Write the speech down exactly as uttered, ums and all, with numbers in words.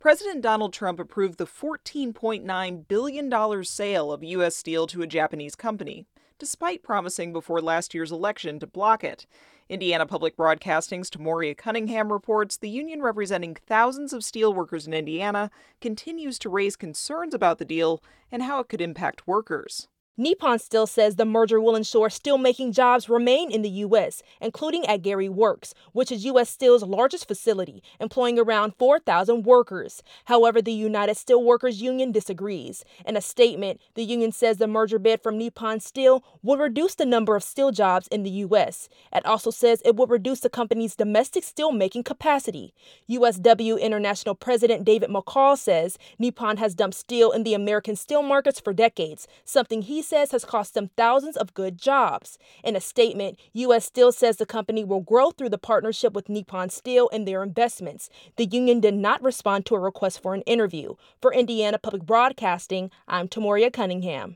President Donald Trump approved the fourteen point nine billion dollars sale of U S Steel to a Japanese company, despite promising before last year's election to block it. Indiana Public Broadcasting's Tamoria Cunningham reports the union representing thousands of steelworkers in Indiana continues to raise concerns about the deal and how it could impact workers. Nippon Steel says the merger will ensure steelmaking jobs remain in the U S, including at Gary Works, which is U S Steel's largest facility, employing around four thousand workers. However, the United Steelworkers Union disagrees. In a statement, the union says the merger bid from Nippon Steel would reduce the number of steel jobs in the U S. It also says it would reduce the company's domestic steelmaking capacity. U S W International President David McCall says Nippon has dumped steel in the American steel markets for decades, something he says has cost them thousands of good jobs. In a statement, U S Steel says the company will grow through the partnership with Nippon Steel and their investments. The union did not respond to a request for an interview. For Indiana Public Broadcasting, I'm Tamoria Cunningham.